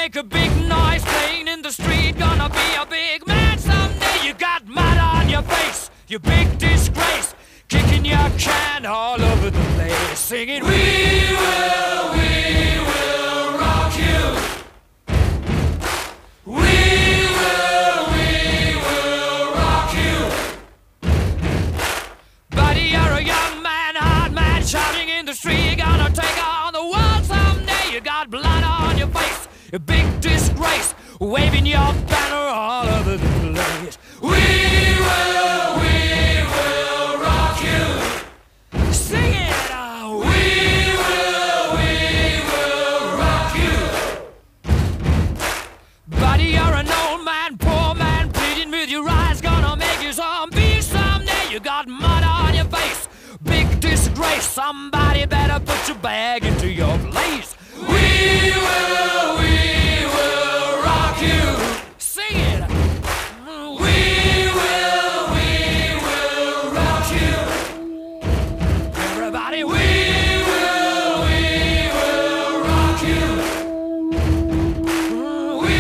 make a big noise playing in the street. Gonna be a big man someday. You got mud on your face, you big disgrace. Kicking your can all over the place, singing, we will rock you. We will rock you. Buddy, you're a young man, hard man, shouting in the street. You're gonna take on the world someday. You got blood on your face, a big disgrace, waving your banner all over the place. We will rock you. Sing it out. We will rock you. Buddy, you're an old man, poor man, pleading with your eyes. Gonna make you zombie someday. You got mud on your face, big disgrace. Somebody better put your bag into your place. We will rock you. Sing it. We will rock you. Everybody, we will rock you. We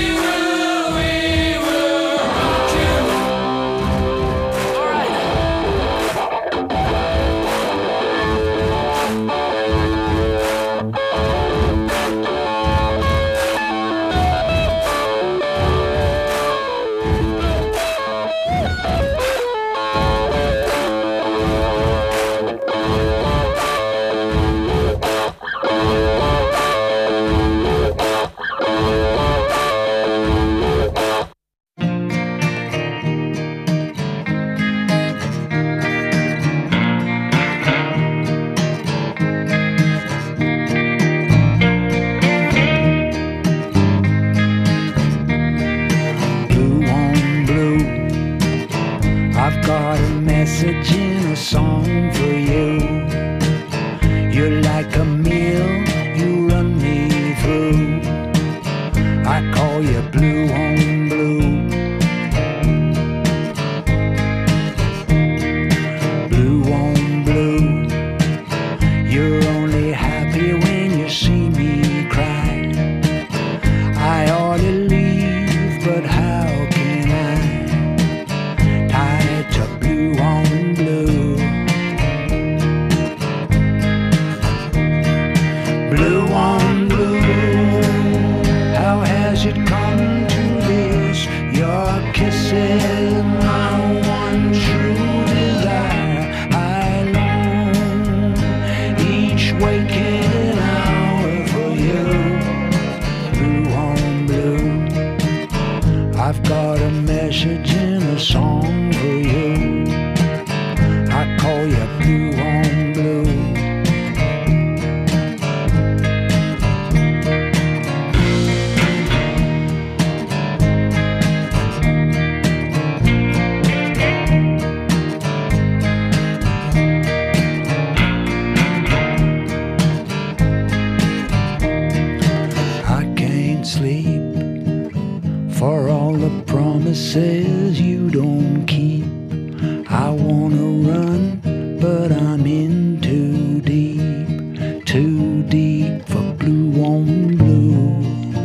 will rock you. All right. I've got a message in a song for you. You're like a mill, you run me through. I call you blue on blue. Blue on blue. You're only happy when you see me cry. I ought to leave, but how can I? Tied to blue on blue. Blue on blue. How has it come to this? Your kisses, my one true desire. I long each waking hour for you. Blue on blue. I've got a message in a song for you. I call you blue on blue. I can't sleep for all the promises you don't keep. I wanna run, but I'm in too deep for blue on blue.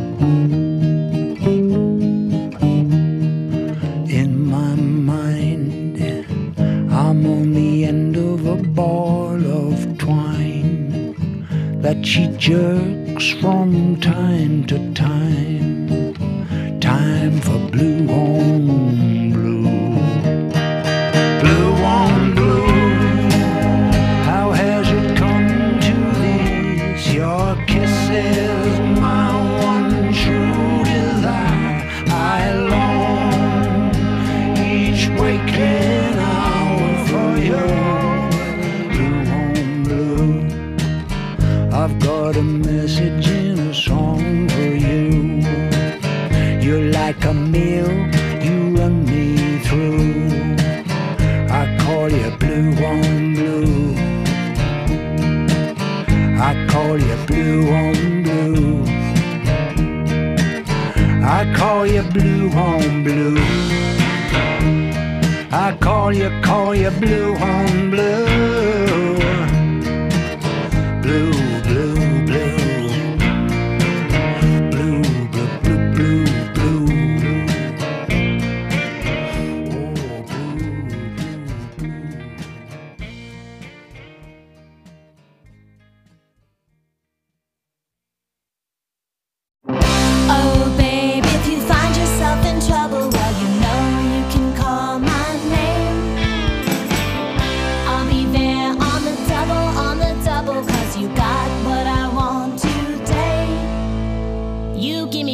In my mind, I'm on the end of a ball of twine that she jerks from time to time. Time for blue on blue. Blue on blue. How has it come to this? Your kisses, my one true desire. I long each waking hour for you. Blue on blue. I've got a message in a song for you. You're like a mill, you run me through. I call you blue on blue. I call you blue on blue. I call you blue on blue. I call you blue on blue. Blue, blue, blue. Blue, blue.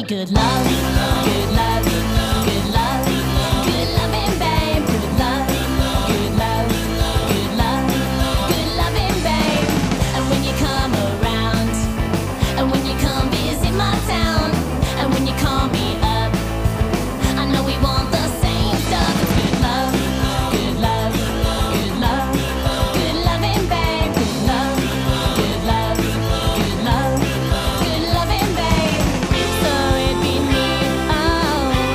good love, good love, good love, good loving, babe. Good love, good love, good love, good loving, babe. And when you come around, and when you come visit my town, and when you call me up, I know we want the same stuff. Good love, good love, good love, good loving, babe. Good love, good love, good love, good loving, babe. So it'd be me, oh,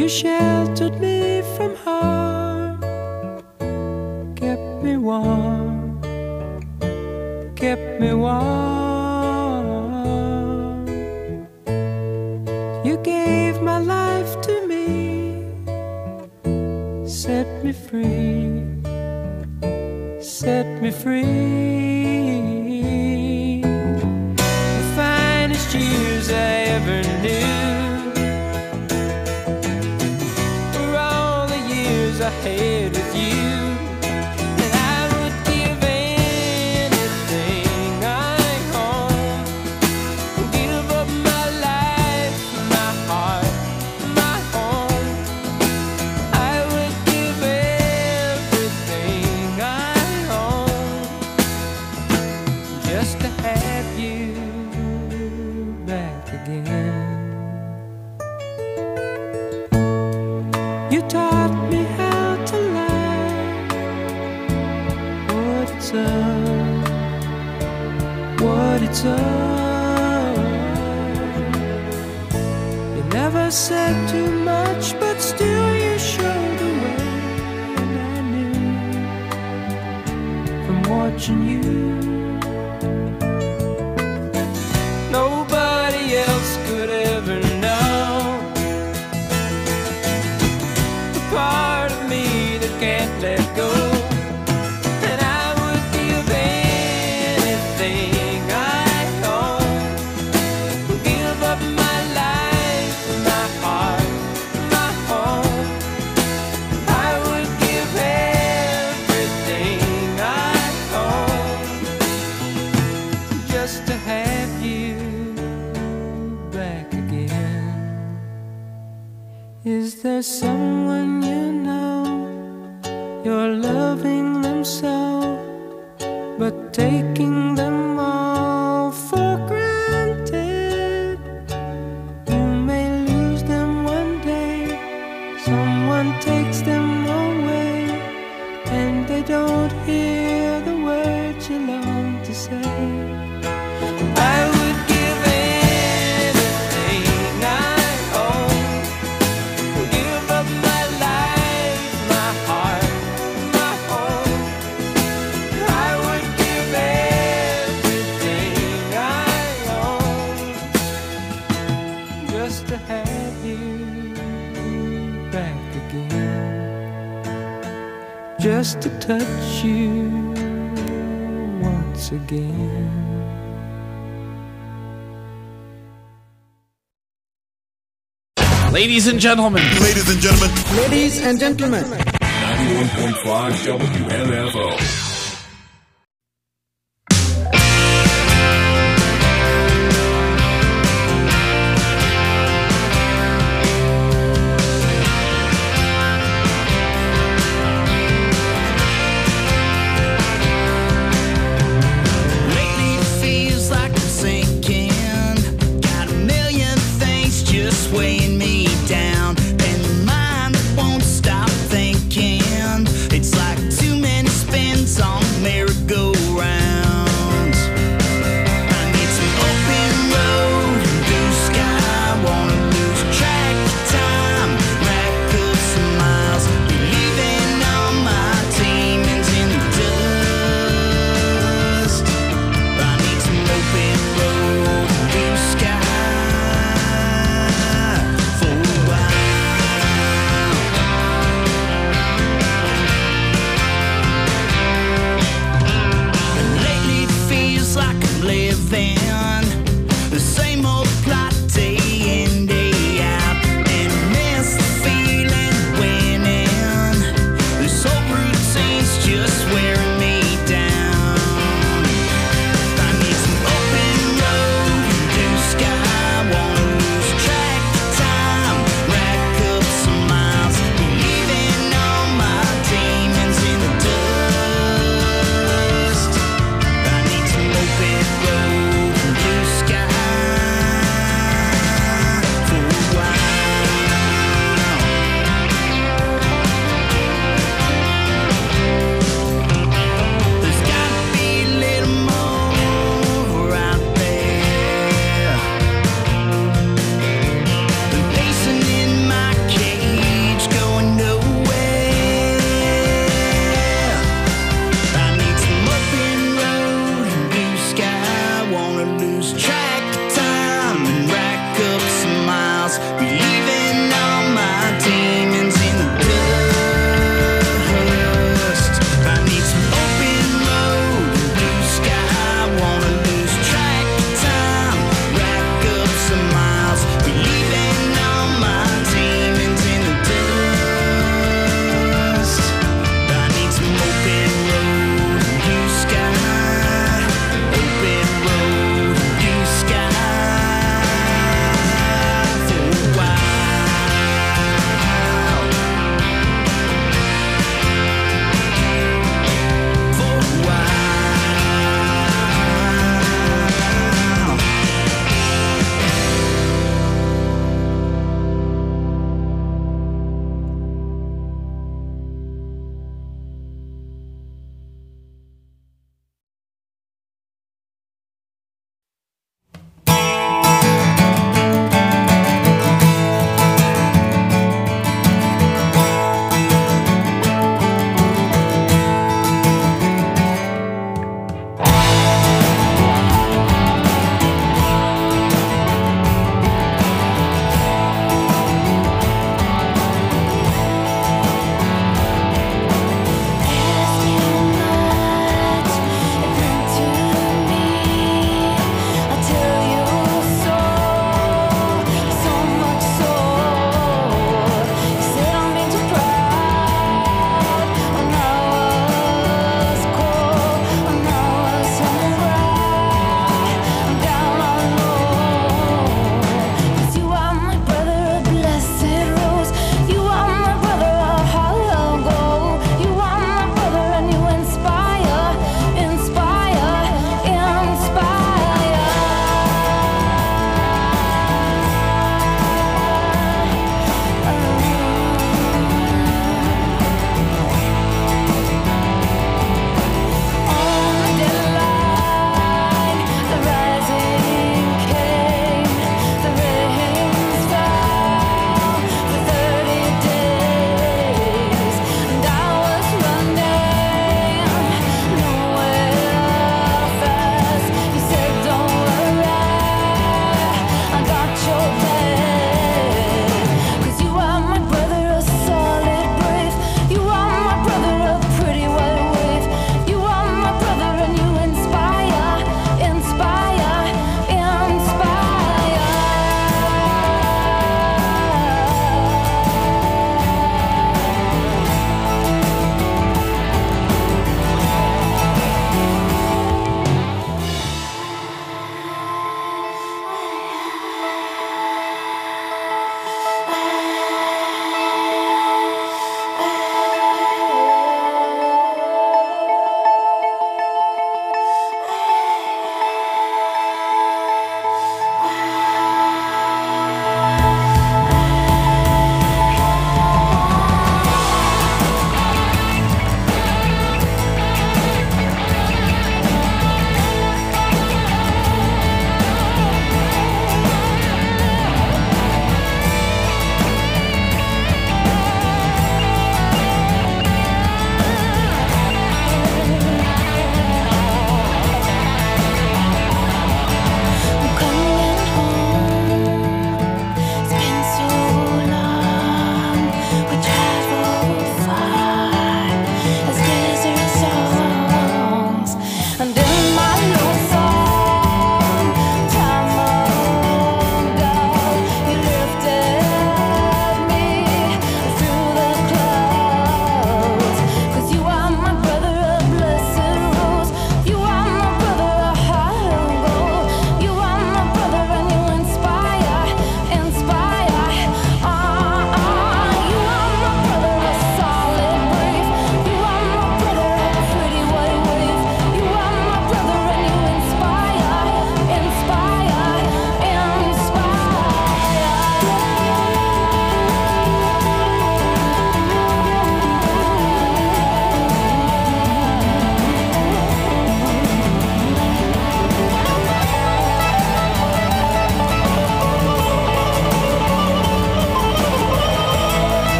You sheltered me from harm, kept me warm, kept me warm. You gave my life to me, set me free, set me free. The finest years I ever knew were all the years I had with you. And I would give anything I own, give up my life, my heart, my home. I would give everything I own just to have you back again. You taught me how to love, what it's up, what it's up. You never said too much, but still you showed the way. And I knew from watching you, nobody else could ever know the part of me that can't let go. And I would give anything I own, give up my life, my heart, my home. I would give everything I own just to have you back again. Is there someone you know, you're loving them so, but taking them all for granted? You may lose them one day, someone takes them away, and they don't hear the words you long to say. I would give anything I own, give up my life, my heart, my home. I would give everything I own just to have you back again, just to touch you once again. Ladies and gentlemen. Ladies and gentlemen. Ladies and gentlemen. 91.5 WMFO. Lately it feels like I'm sinking. Got a million things just weighing me down. And the mind that won't stop thinking. It's like too many spins on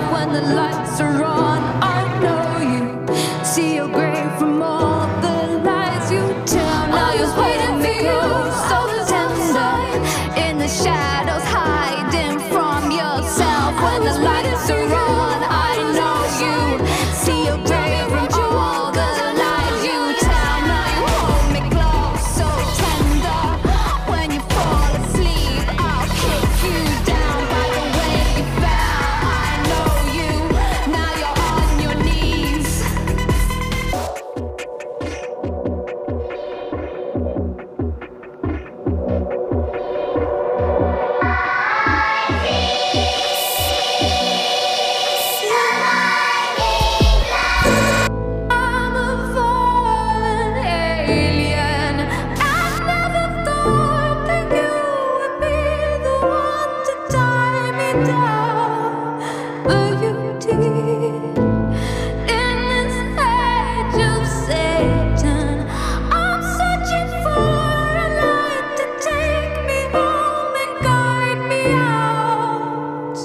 when the lights are on. I know you see your grave from all the lies you tell. Now you're waiting for you, so tender, in the shadows, hiding from yourself. When the lights are on, I know you see your grave from all the lies you tell. Now you hold me close, so tender. When you fall asleep, I'll kick you down by the way you fell. I know you, now you're on your knees. I'm a fallen alien. I never thought that you would be the one to tie me down, but you did. In this age of Satan, I'm searching for a light to take me home and guide me out.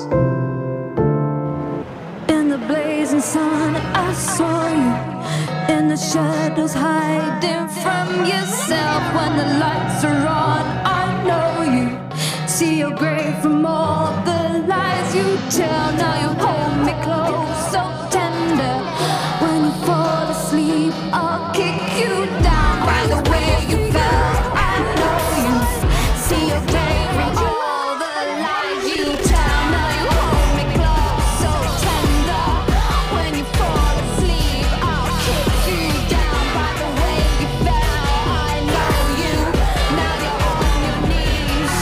In the blazing sun, I saw you in the shadows, hiding from yourself. When the lights are on, I know you see your grave from all the lies you tell. Now you hold me close, so tender. When you fall asleep, I'll kick you down by the way you fell. I know you see your grave from all the lies you tell. Now you hold me close, so tender. When you fall asleep, I'll kick you down by the way you fell. I know you, now you're on your knees.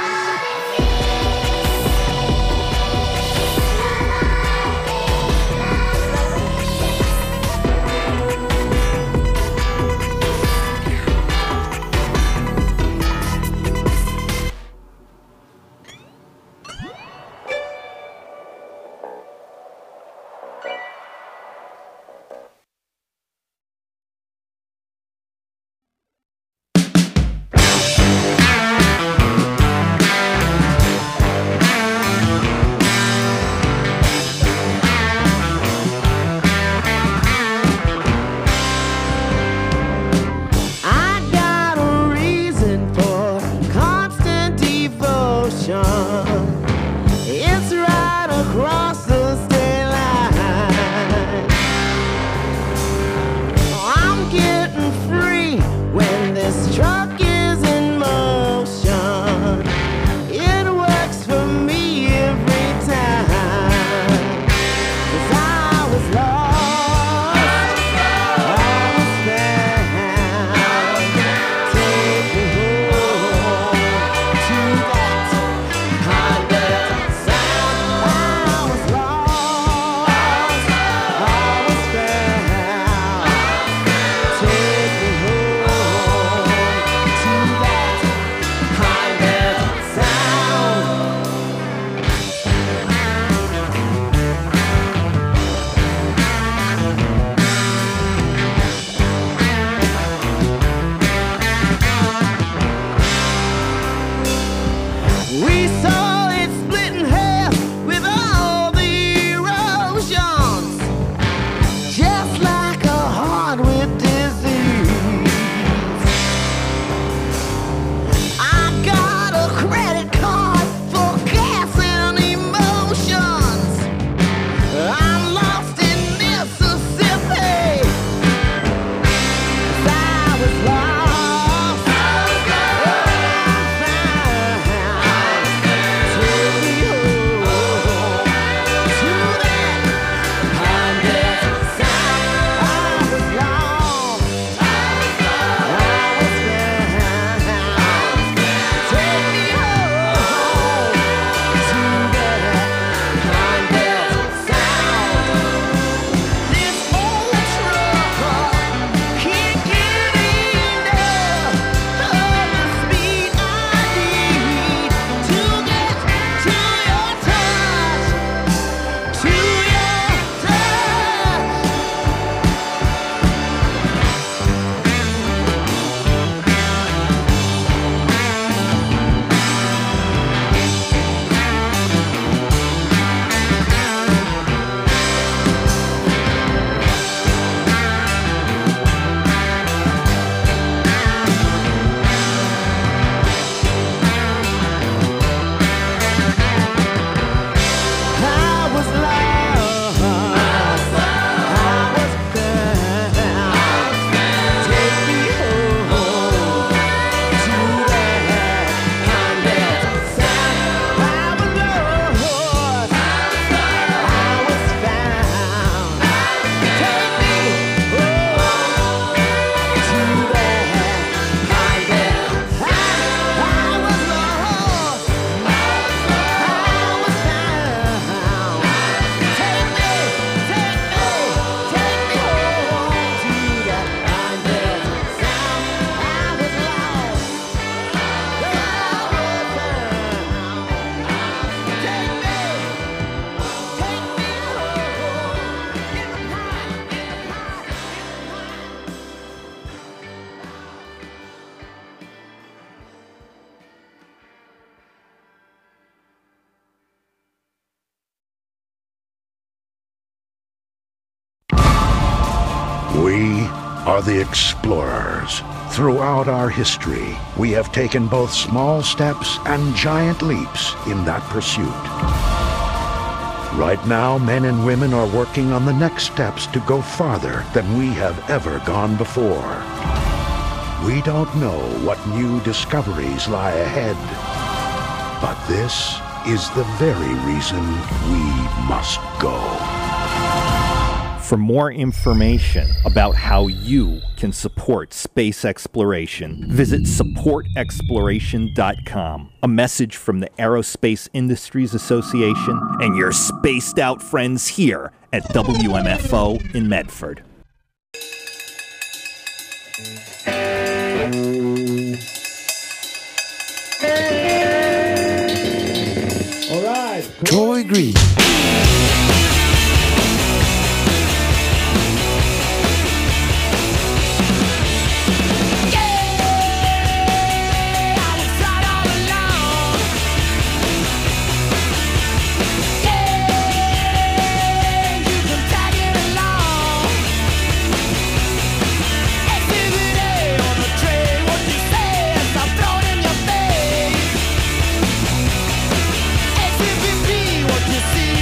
I got a reason for constant devotion. It's right across the state line. We are the explorers. Throughout our history, we have taken both small steps and giant leaps in that pursuit. Right now, men and women are working on the next steps to go farther than we have ever gone before. We don't know what new discoveries lie ahead, but this is the very reason we must go. For more information about how you can support space exploration, visit supportexploration.com. A message from the Aerospace Industries Association and your spaced out friends here at WMFO in Medford. All right. Troy Green. What you see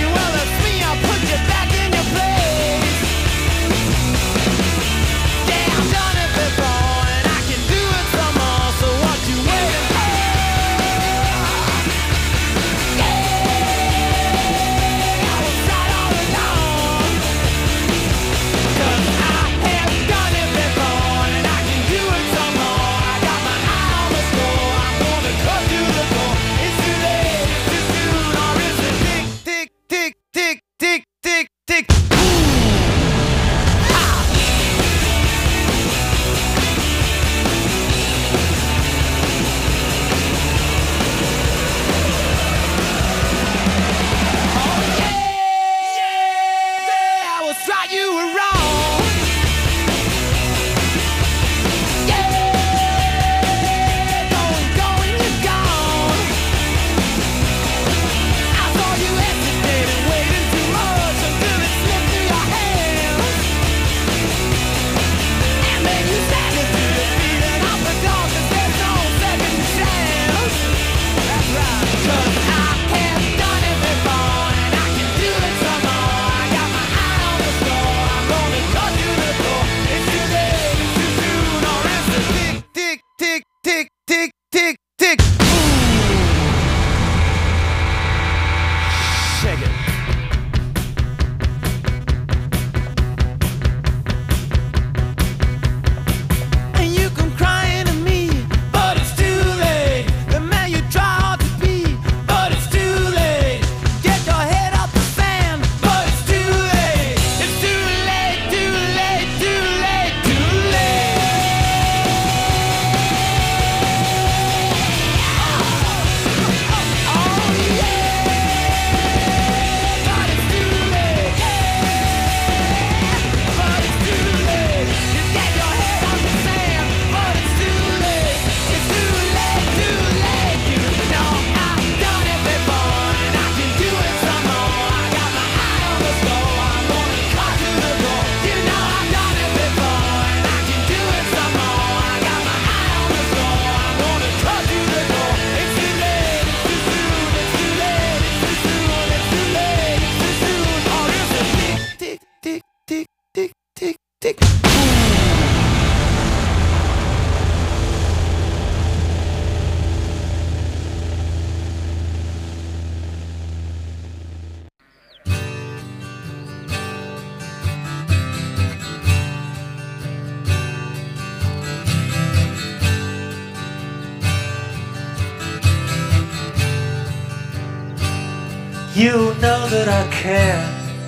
You know that I care.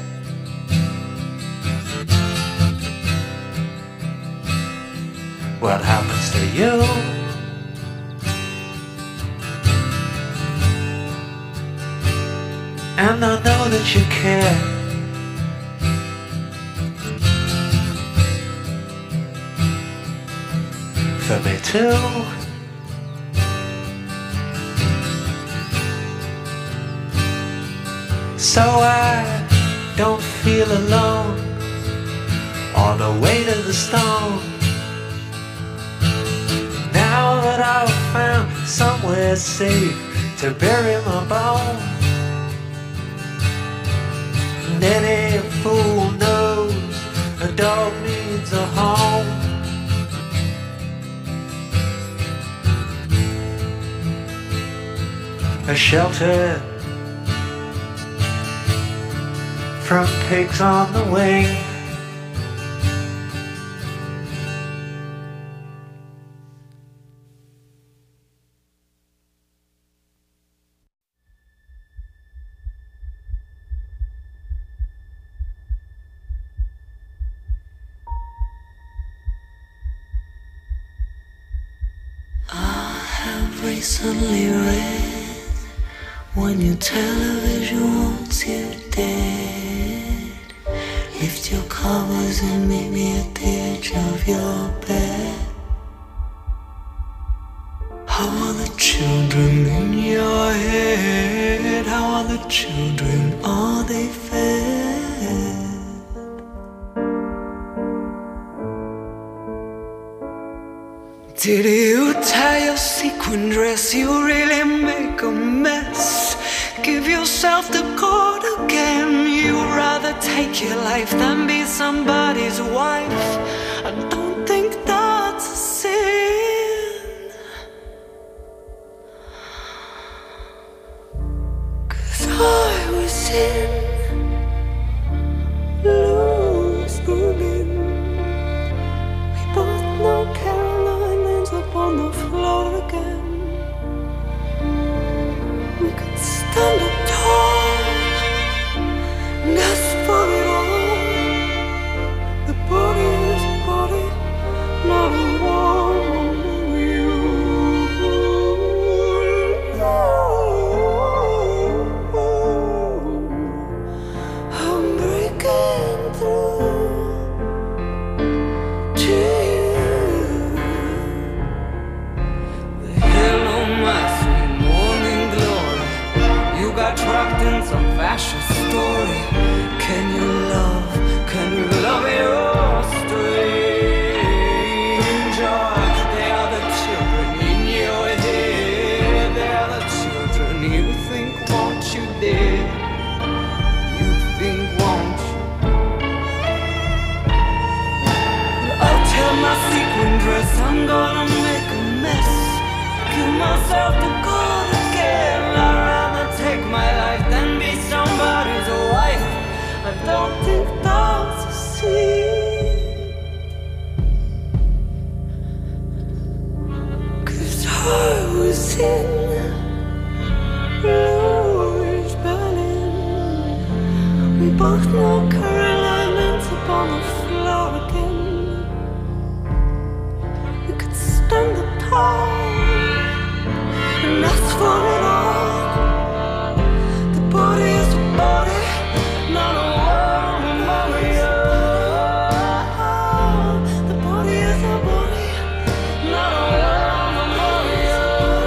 What happens to you? And I know that you care. For me too. So I don't feel alone on the way to the stone. Now that I've found somewhere safe to bury my bone. And any fool knows a dog needs a home. A shelter from pigs on the wing. Recently read when your television wants you dead, lift your covers and meet me at the edge of your bed. How are the children in your head? How are the children? Are they fed? Did you tie your sequin dress? You really make a mess. Give yourself the cord again. You'd rather take your life than be somebody's wife. I don't think that's a sin. 'Cause I was in Louis Berlin. We both know Caroline ends up on the floor again. We could stand up tall and ask for it all. The body is a body, not a woman. I'm breaking through to you. The hell on my sweet morning glory. You got trapped in some fascist story. Can you love your stranger? They are the children in your head. They are the children you think want you dead. You think want you. I'll tell my sequin dress I'm gonna make a mess. Give myself the God again. I'd rather take my life than be somebody's wife. I don't think that's a sin. 'Cause I was in Louis Berlin. We both know Caroline ends up on the floor again. We could stand up tall and ask for it all. The body is a body, not a woman, Maria. The body is a body, not a woman, Maria.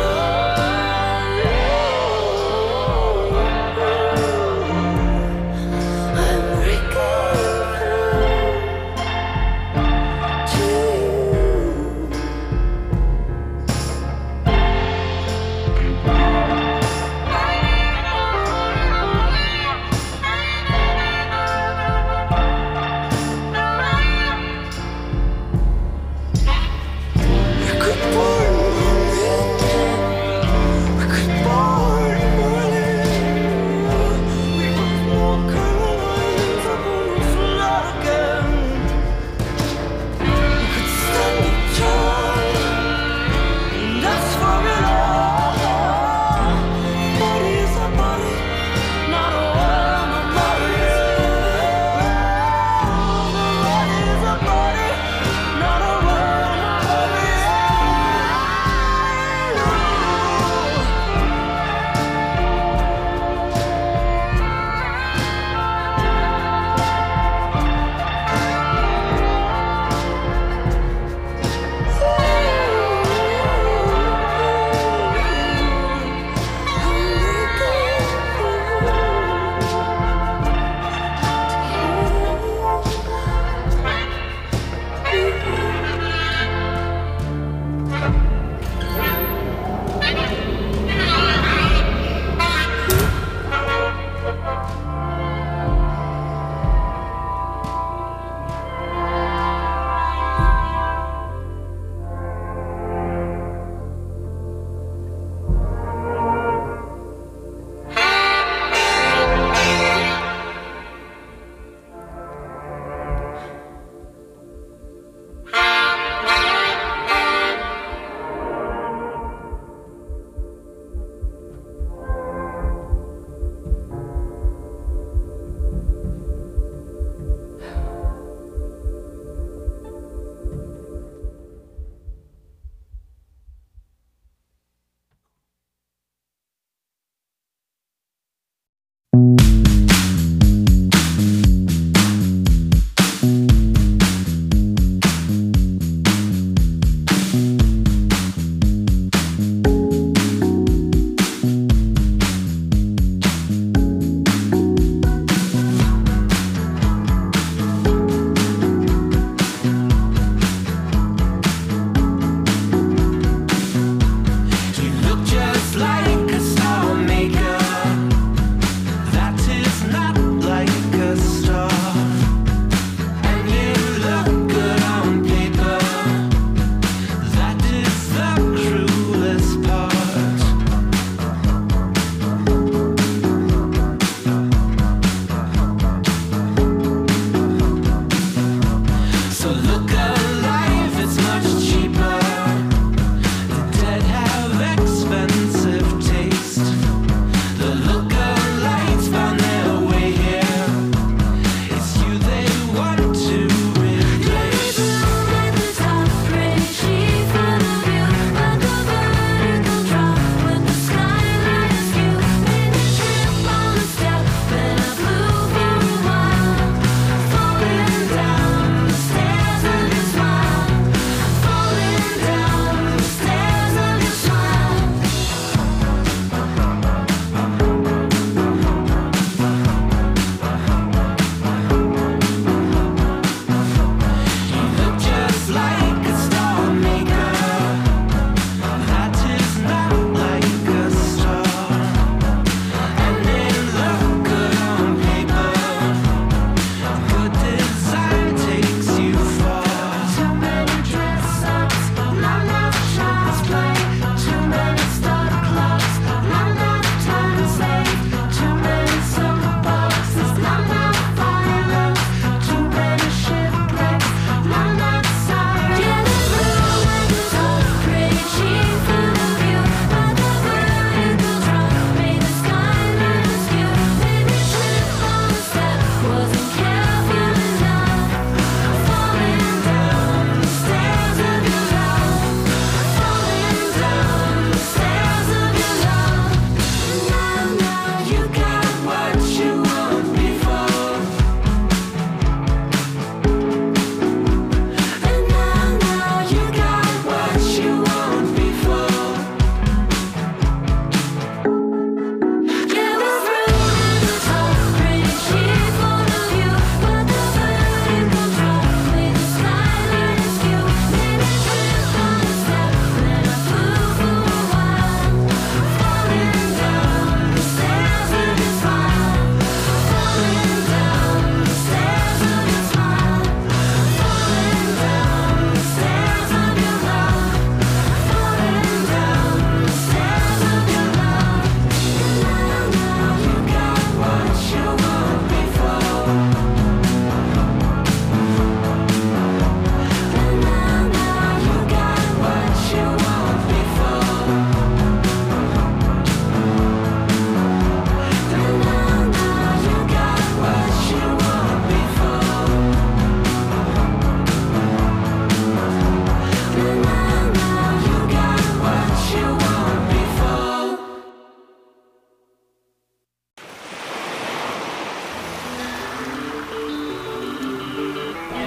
I'm breaking through to you.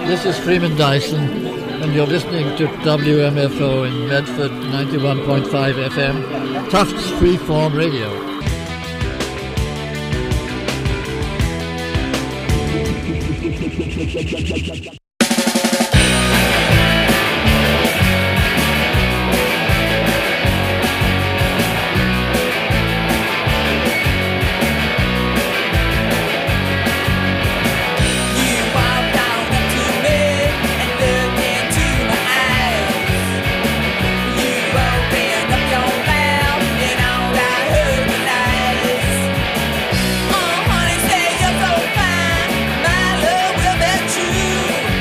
This is Freeman Dyson, and you're listening to WMFO in Medford, 91.5 FM, Tufts Freeform Radio. Honey, say you're so fine, my love will be true.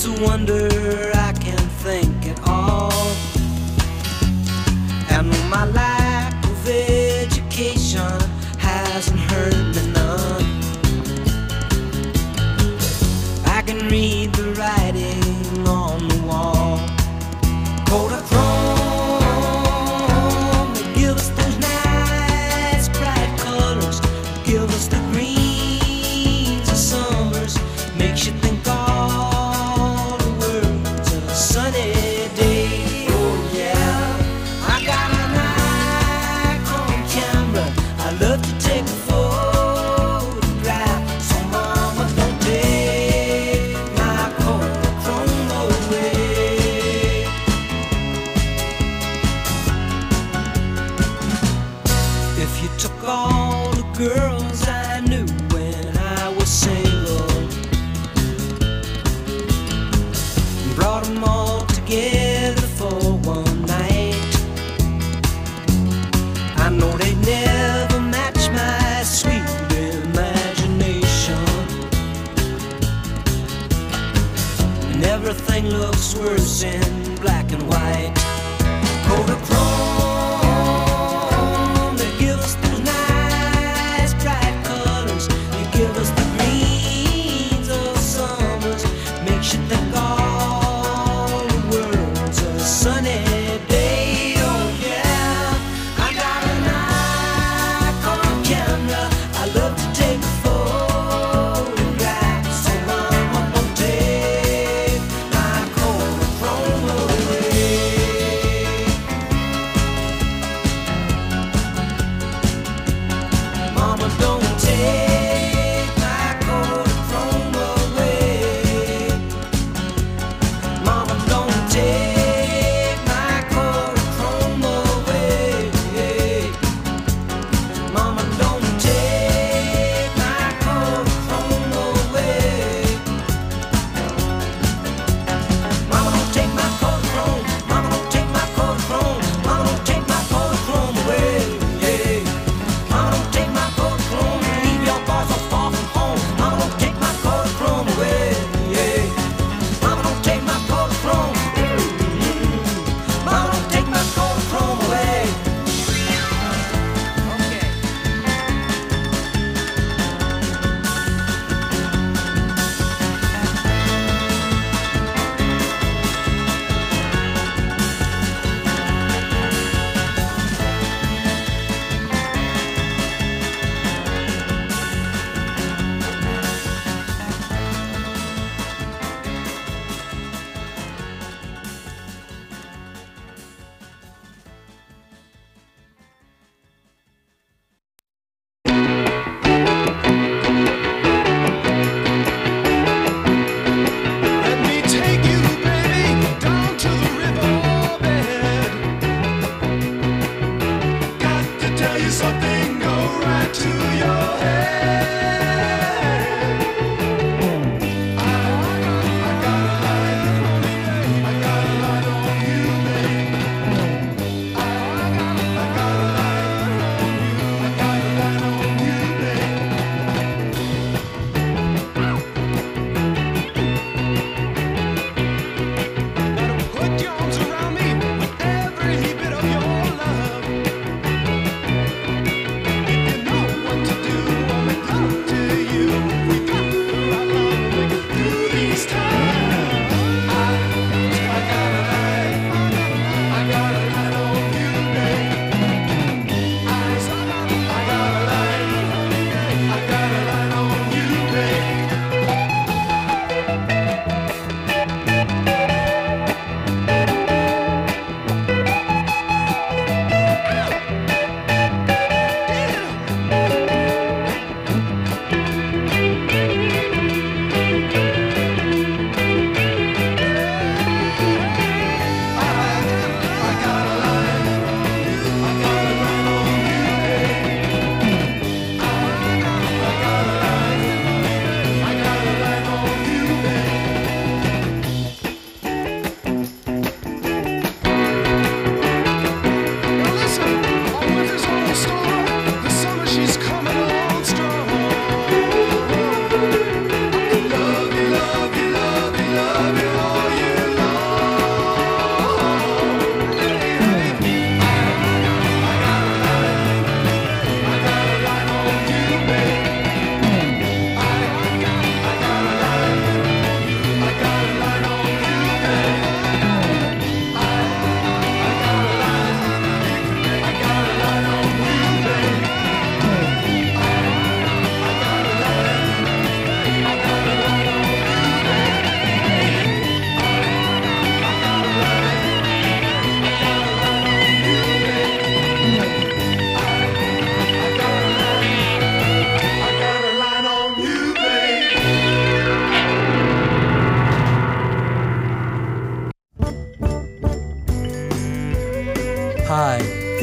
a wonder I can't think at all. And my lack of education hasn't hurt me none. I can read the writing on the wall. Kodachrome, they give us those nice bright colors, give us the greens of summers, makes you think all the world's a sunny day. Oh yeah, I got a Nikon camera, I love to take a photograph. So mama, don't take my Kodachrome away. If you took all the girls I knew when I was single and brought them all together for one night, I know they'd never match my sweet imagination. And everything looks worse in black and white. Kodachrome, they give us those nice bright colors, they give us the greens of summers, makes you think all the world's a sunny day. Oh yeah, I got a Nikon camera, I love to take a photograph. So mama, don't take my Kodachrome away.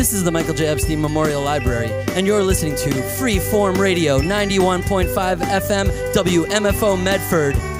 This is the Michael J. Epstein Memorial Library, and you're listening to Freeform Radio, 91.5 FM, WMFO Medford.